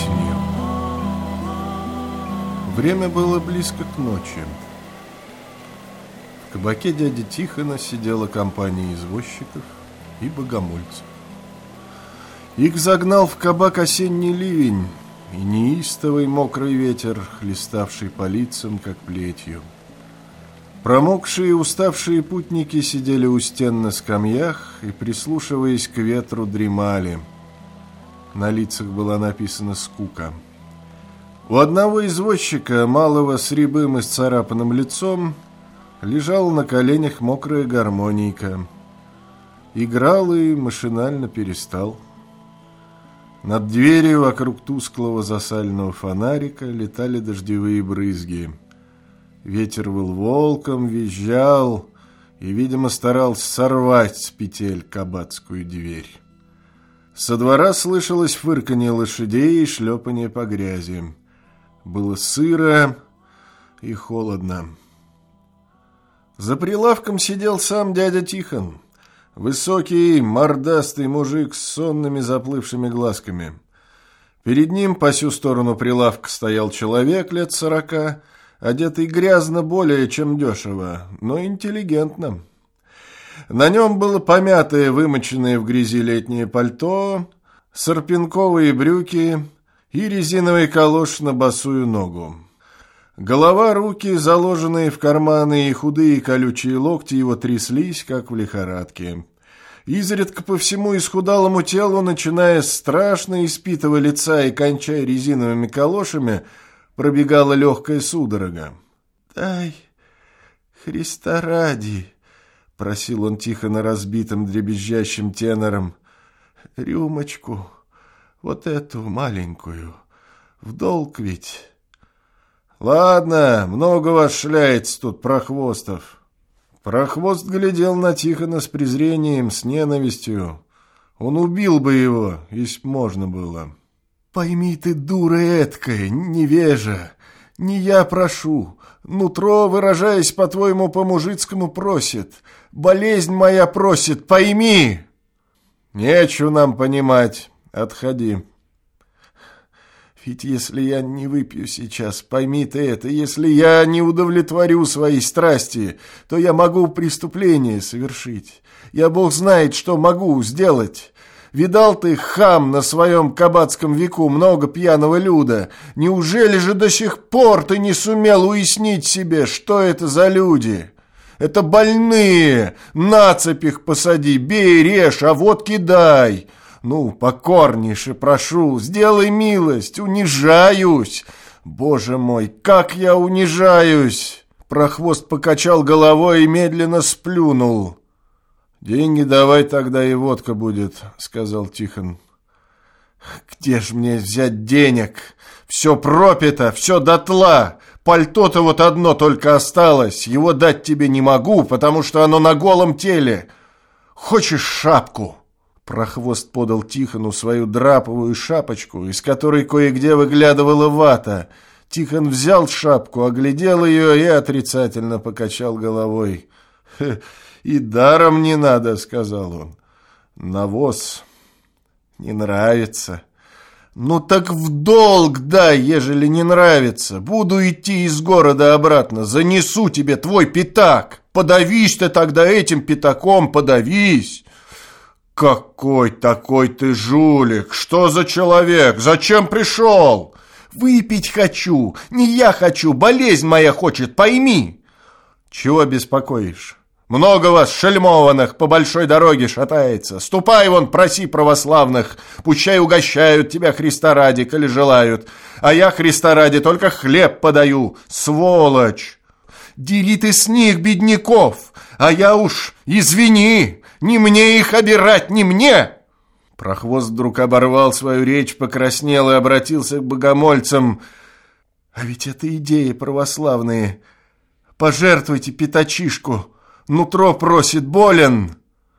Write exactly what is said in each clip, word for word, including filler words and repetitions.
осенью. Время было близко к ночи. В кабаке дяди Тихона сидела компания извозчиков и богомольцев. Их загнал в кабак осенний ливень и неистовый мокрый ветер, хлеставший по лицам, как плетью. Промокшие и уставшие путники сидели у стен на скамьях и, прислушиваясь к ветру, дремали. На лицах была написана скука. У одного извозчика, малого с рябым и сцарапанным лицом, лежала на коленях мокрая гармонийка. Играл и машинально перестал. Над дверью вокруг тусклого засаленного фонарика летали дождевые брызги. Ветер выл волком, визжал и, видимо, старался сорвать с петель кабацкую дверь. Со двора слышалось фырканье лошадей и шлепанье по грязи. Было сыро и холодно. За прилавком сидел сам дядя Тихон. Высокий, мордастый мужик с сонными заплывшими глазками. Перед ним по сю сторону прилавка стоял человек лет сорока, одетый грязно более чем дешево, но интеллигентно. На нем было помятое, вымоченное в грязи летнее пальто, сорпинковые брюки и резиновый калош на босую ногу. Голова, руки, заложенные в карманы, и худые колючие локти его тряслись, как в лихорадке. Изредка по всему исхудалому телу, начиная с страшно испитого лица и кончая резиновыми калошами, пробегала легкая судорога. «Дай, Христа ради!» — просил он тихо на разбитом дребезжащим тенором. «Рюмочку, вот эту маленькую, в долг ведь». «Ладно, много вас шляется тут, прохвостов». Прохвост глядел на Тихона с презрением, с ненавистью. Он убил бы его, если б можно было. «Пойми ты, дура эткая, невежа, не я прошу. Нутро, выражаясь по-твоему по-мужицкому, просит. Болезнь моя просит, пойми!» «Нечего нам понимать, отходи». «Ведь если я не выпью сейчас, пойми ты это, если я не удовлетворю свои страсти, то я могу преступление совершить. Я, Бог знает, что могу сделать. Видал ты, хам, на своем кабацком веку много пьяного люда. Неужели же до сих пор ты не сумел уяснить себе, что это за люди? Это больные, на цепь их посади, бей, режь, а водки дай». Ну, покорнейше прошу, сделай милость, унижаюсь. Боже мой, как я унижаюсь!» Прохвост покачал головой и медленно сплюнул. «Деньги давай, тогда и водка будет», — сказал Тихон. «Где ж мне взять денег? Все пропито, все дотла. Пальто-то вот одно только осталось. Его дать тебе не могу, потому что оно на голом теле. Хочешь шапку?» Прохвост подал Тихону свою драповую шапочку, из которой кое-где выглядывала вата. Тихон взял шапку, оглядел ее и отрицательно покачал головой. «И даром не надо», — сказал он. «Навоз не нравится». «Ну так в долг дай, ежели не нравится. Буду идти из города обратно, занесу тебе твой пятак. Подавись ты тогда этим пятаком, подавись». «Какой такой ты жулик? Что за человек? Зачем пришел?» «Выпить хочу. Не я хочу. Болезнь моя хочет. Пойми». «Чего беспокоишь? Много вас, шельмованных, по большой дороге шатается. Ступай вон, проси православных. Пущай угощают тебя Христа ради, коли желают. А я Христа ради только хлеб подаю. Сволочь!» «Дери ты с них, бедняков, а я уж, извини, не мне их обирать, не мне!» Прохвост вдруг оборвал свою речь, покраснел и обратился к богомольцам. «А ведь это идеи православные. Пожертвуйте пятачишку, нутро просит, болен».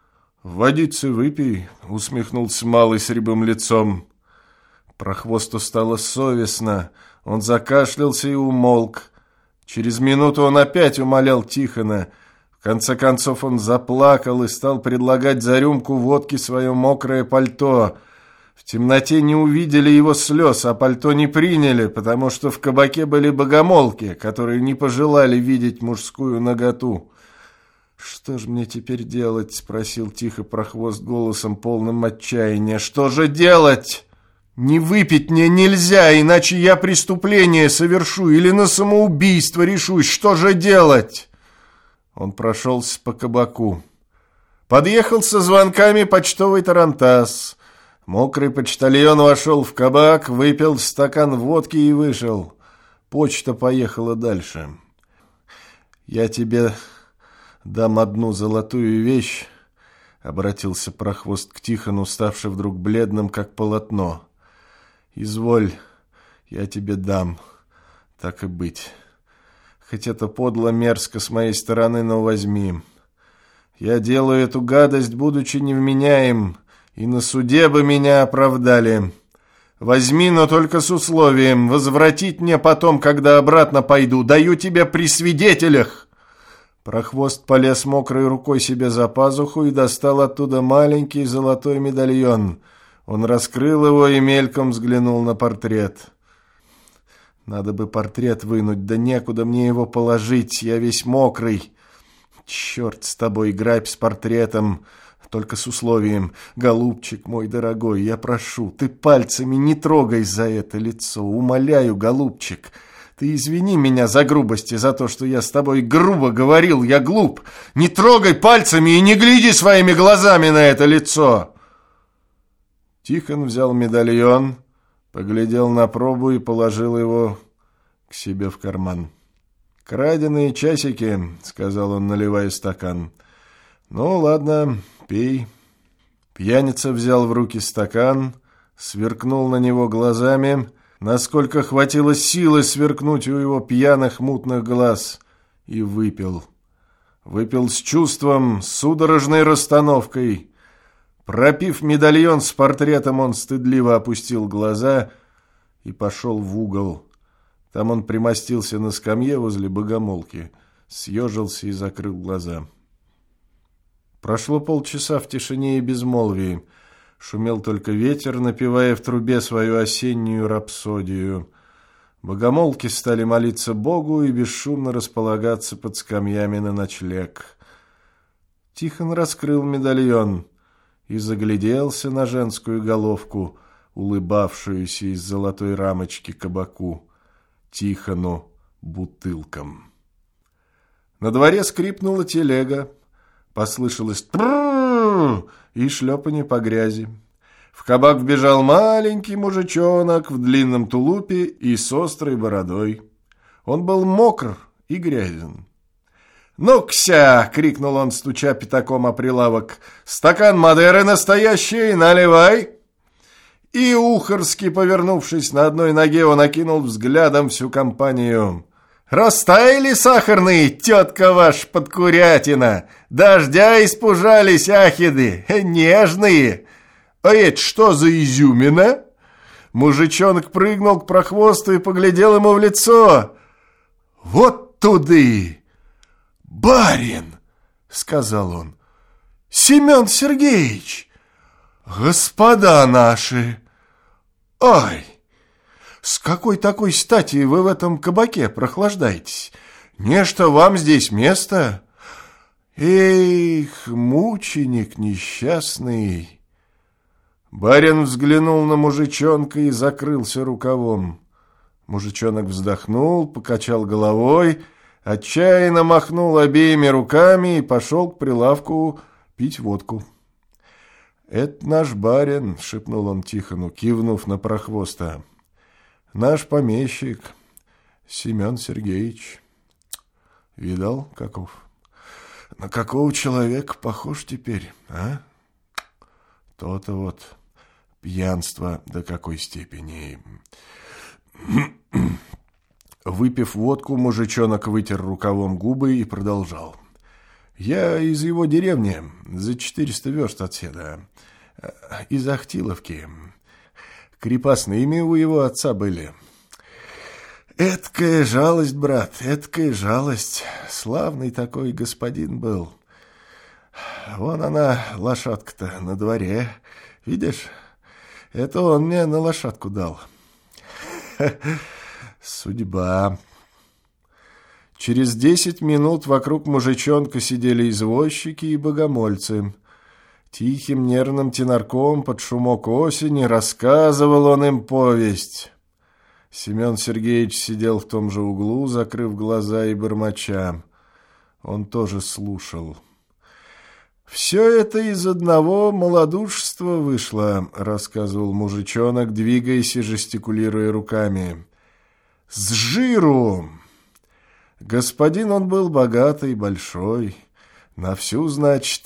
«Водицы выпей», — усмехнулся малый с рябым лицом. Прохвосту стало совестно, он закашлялся и умолк. Через минуту он опять умолял Тихона. В конце концов он заплакал и стал предлагать за рюмку водки свое мокрое пальто. В темноте не увидели его слез, а пальто не приняли, потому что в кабаке были богомолки, которые не пожелали видеть мужскую наготу. «Что же мне теперь делать?» — спросил тихо прохвост голосом, полным отчаяния. «Что же делать? Не выпить мне нельзя, иначе я преступление совершу или на самоубийство решусь. Что же делать?» Он прошелся по кабаку. Подъехал со звонками почтовый тарантас. Мокрый почтальон вошел в кабак, выпил стакан водки и вышел. Почта поехала дальше. «Я тебе дам одну золотую вещь», — обратился прохвост к Тихону, ставший вдруг бледным, как полотно. «Изволь, я тебе дам, так и быть. Хоть это подло, мерзко с моей стороны, но возьми. Я делаю эту гадость, будучи невменяем, и на суде бы меня оправдали. Возьми, но только с условием возвратить мне потом, когда обратно пойду. Даю тебе при свидетелях». Прохвост полез мокрой рукой себе за пазуху и достал оттуда маленький золотой медальон. Он раскрыл его и мельком взглянул на портрет. «Надо бы портрет вынуть, да некуда мне его положить, я весь мокрый. Черт с тобой, грабь с портретом, только с условием. Голубчик мой дорогой, я прошу, ты пальцами не трогай за это лицо, умоляю, голубчик». Ты извини меня за грубости, за то, что я с тобой грубо говорил, я глуп. Не трогай пальцами и не гляди своими глазами на это лицо. Тихон взял медальон, поглядел на пробу и положил его к себе в карман. «Краденые часики», — сказал он, наливая стакан. «Ну, ладно, пей». Пьяница взял в руки стакан, сверкнул на него глазами, насколько хватило силы сверкнуть у его пьяных мутных глаз, и выпил. Выпил с чувством, с судорожной расстановкой. Пропив медальон с портретом, он стыдливо опустил глаза и пошел в угол. Там он примостился на скамье возле богомолки, съежился и закрыл глаза. Прошло полчаса в тишине и безмолвии. Шумел только ветер, напевая в трубе свою осеннюю рапсодию. Богомолки стали молиться Богу и бесшумно располагаться под скамьями на ночлег. Тихон раскрыл медальон и загляделся на женскую головку, улыбавшуюся из золотой рамочки кабаку, Тихону бутылкам. На дворе скрипнула телега, послышалось «трррррр» и шлепанье по грязи. В кабак вбежал маленький мужичонок в длинном тулупе и с острой бородой. Он был мокр и грязен. «Ну-кся!» — крикнул он, стуча пятаком о прилавок. «Стакан Мадеры настоящий, наливай!» И ухорски, повернувшись на одной ноге, он окинул взглядом всю компанию. «Растаяли сахарные, тетка ваш подкурятина! Дождя испужались ахиды, нежные! А это что за изюмина?» Мужичонок прыгнул к прохвосту и поглядел ему в лицо. «Вот туды! Барин!» — сказал он. «Семен Сергеевич! Господа наши! Ай! С какой такой стати вы в этом кабаке прохлаждаетесь? Нечто вам здесь место? Эх, мученик несчастный!» Барин взглянул на мужичонка и закрылся рукавом. Мужичонок вздохнул, покачал головой, отчаянно махнул обеими руками и пошел к прилавку пить водку. «Это наш барин», — шепнул он Тихону, кивнув на прохвоста. «Наш помещик, Семен Сергеевич. Видал, каков? На какого человека похож теперь, а? То-то вот пьянство до какой степени». Выпив водку, мужичонок вытер рукавом губы и продолжал. «Я из его деревни, за четыреста верст отседа, из Ахтиловки. Крепостными у его отца были. Эткая жалость, брат, эткая жалость. Славный такой господин был. Вон она, лошадка-то, на дворе. Видишь, Это он мне на лошадку дал. Судьба. Через десять минут вокруг мужичонка сидели извозчики и богомольцы. Тихим нервным тенорком под шумок осени рассказывал он им повесть. Семен Сергеевич сидел в том же углу, закрыв глаза и бормоча. Он тоже слушал. «Все это из одного малодушества вышло», — рассказывал мужичонок, двигаясь и жестикулируя руками. «С жиру! Господин он был богатый, большой, на всю, значит,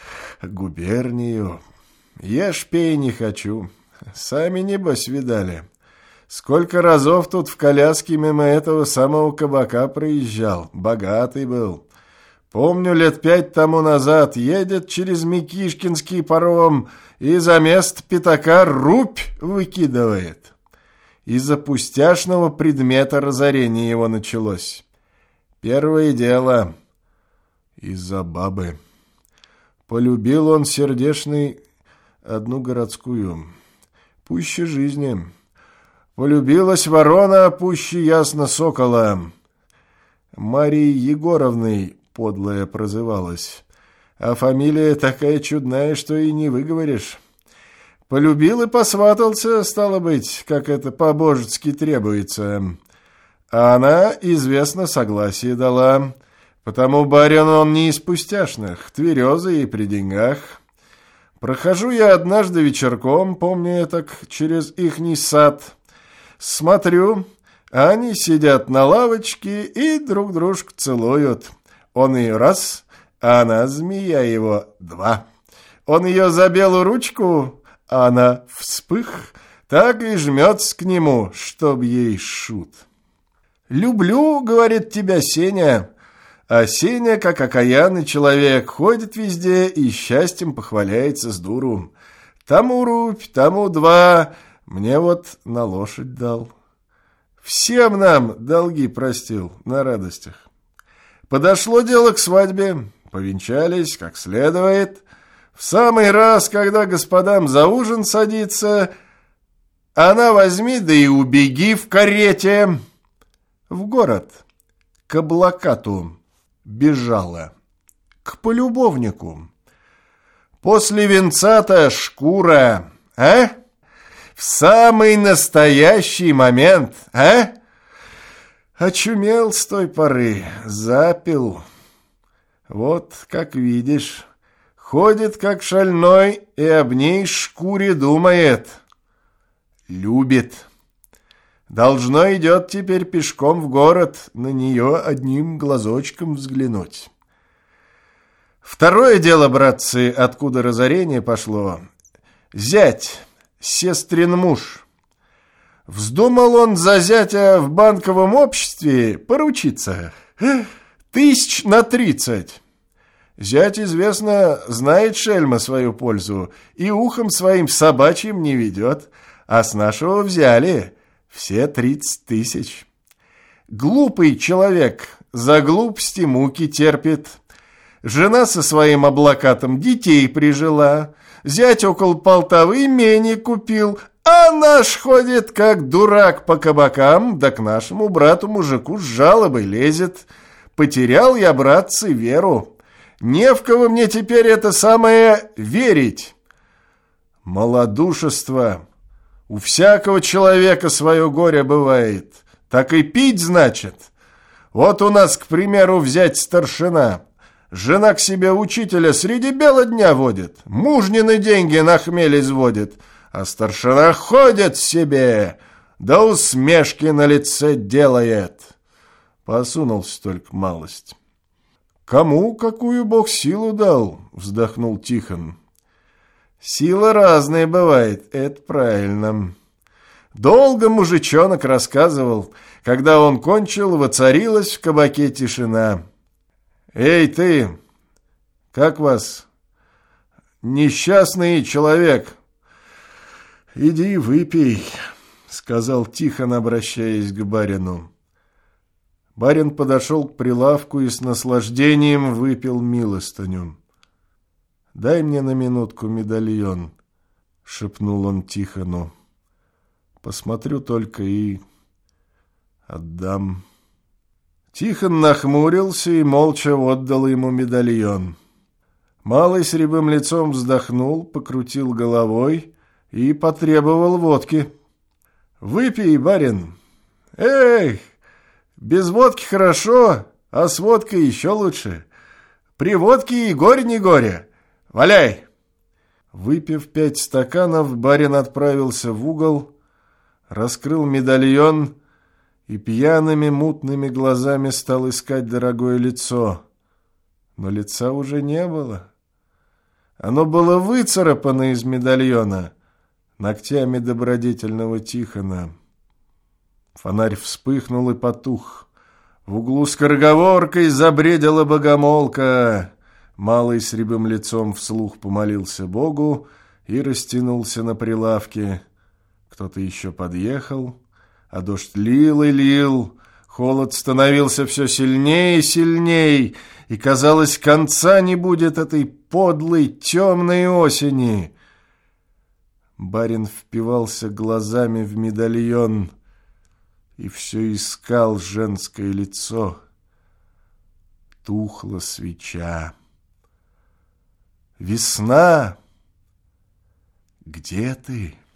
губернию. Ешь, пей не хочу. Сами, небось, видали. Сколько разов тут в коляске мимо этого самого кабака проезжал. Богатый был. Помню, лет пять тому назад едет через Микишкинский паром и за место пятака рубь выкидывает. Из-за пустяшного предмета разорение его началось. Первое дело из-за бабы. Полюбил он сердечный одну городскую, пуще жизни. Полюбилась ворона пуще ясно сокола. Марьей Егоровной подлая прозывалась, а фамилия такая чудная, что и не выговоришь. Полюбил и посватался, стало быть, как это по-божески требуется. А она, известно, согласие дала, потому барин он не из пустяшных, тверезый и при деньгах. Прохожу я однажды вечерком, помню я так, через ихний сад. Смотрю, они сидят на лавочке и друг дружку целуют. Он ее раз, а она, змея его, два. Он ее за белую ручку, а она вспых, так и жмется к нему, чтоб ей шут. «Люблю, — говорит, — тебя, Сеня». А Сеня, как окаянный человек, ходит везде и счастьем похваляется с дуру. Тому рубь, тому два, мне вот на лошадь дал. Всем нам долги простил на радостях. Подошло дело к свадьбе, повенчались как следует. В самый раз, когда господам за ужин садится, она возьми да и убеги в карете. В город, к облакату, бежала, к полюбовнику. После венца-то шкура, а? В самый настоящий момент, а? Очумел с той поры, запил. Вот, как видишь, ходит как шальной и об ней шкуре думает. Любит. Должно идет теперь пешком в город на нее одним глазочком взглянуть. Второе дело, братцы, откуда разорение пошло. Зять, сестрин муж. Вздумал он за зятя в банковом обществе поручиться. Тысяч на тридцать. Зять, известно, знает шельма свою пользу и ухом своим собачьим не ведет, а с нашего взяли все тридцать тысяч. Глупый человек за глупости муки терпит. Жена со своим облакатом детей прижила, зять около Полтавы имение купил, а наш ходит как дурак по кабакам, да к нашему брату-мужику с жалобой лезет. Потерял я, братцы, веру. Не в кого мне теперь это самое верить. Малодушество. У всякого человека свое горе бывает. Так и пить, значит. Вот у нас, к примеру, взять старшина. Жена к себе учителя среди бела дня водит. Мужнины деньги на хмель изводит. А старшина ходит себе, да усмешки на лице делает. Посунулся только малость. Кому какую Бог силу дал, вздохнул Тихон. Сила разная бывает, это правильно. Долго мужичонок рассказывал. Когда он кончил, воцарилась в кабаке тишина. Эй, ты, как вас? Несчастный человек. Иди выпей, сказал Тихон, обращаясь к барину. Барин подошел к прилавку и с наслаждением выпил милостыню. «Дай мне на минутку медальон». шепнул он Тихону. Посмотрю только и отдам. Тихон нахмурился и молча отдал ему медальон. Малый с рябым лицом вздохнул, покрутил головой и потребовал водки. «Выпей, барин!» «Эх, без водки хорошо, а с водкой еще лучше. При водке и горе не горе. Валяй!» Выпив пять стаканов, барин отправился в угол, раскрыл медальон и пьяными мутными глазами стал искать дорогое лицо. Но лица уже не было. Оно было выцарапано из медальона ногтями добродетельного Тихона. Фонарь вспыхнул и потух. В углу скороговоркой забредила богомолка. Малый с рябым лицом вслух помолился Богу и растянулся на прилавке. Кто-то еще подъехал, а дождь лил и лил. Холод становился все сильнее и сильнее, и, казалось, конца не будет этой подлой темной осени. Барин впивался глазами в медальон и все искал женское лицо. Тухла свеча. «Весна, где ты?»